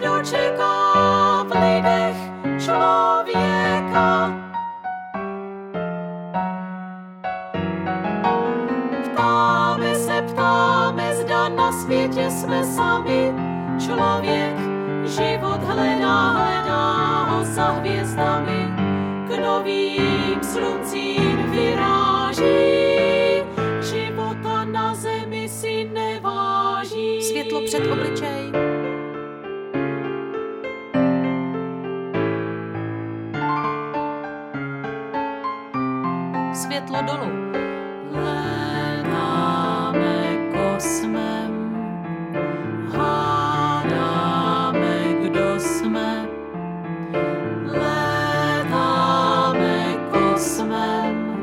kdo čeká v lidech člověka. Ptáme, zda na světě jsme sami. Člověk život hledá ho za hvězdami. K novým sluncím vyráží, života na zemi si neváží. Světlo před obličej. Světlo dolů. Hledáme kosmem, hádáme, kdo jsme. Hledáme kosmem,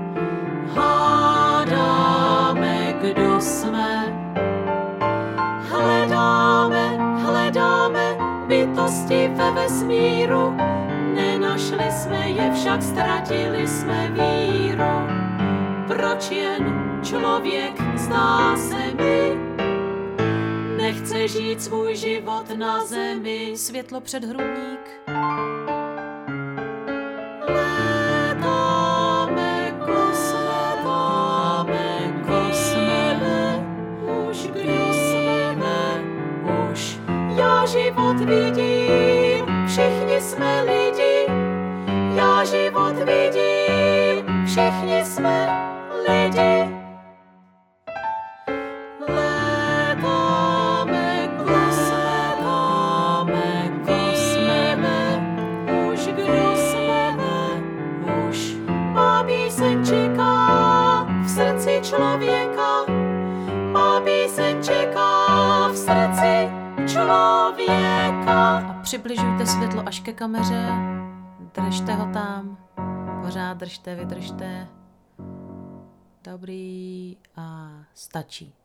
hádáme, kdo jsme. Hledáme bytosti ve vesmíru, nenašli jsme je, však ztratili jsme víru. Proč jen člověk, zdá se mi, nechce žít svůj život na zemi? Světlo před hrudník. Hledáme kosmem, už kdo jsme, už já život vidím, všichni jsme lidi. Já život vidím, všichni jsme lidi. Hledáme kosmem, už kdo jsme, už má píseň čeká v srdci člověka. Má píseň čeká v srdci člověka. A přibližujte světlo až ke kameře. Držte ho tam. Pořád držte, vydržte. Dobrý a stačí.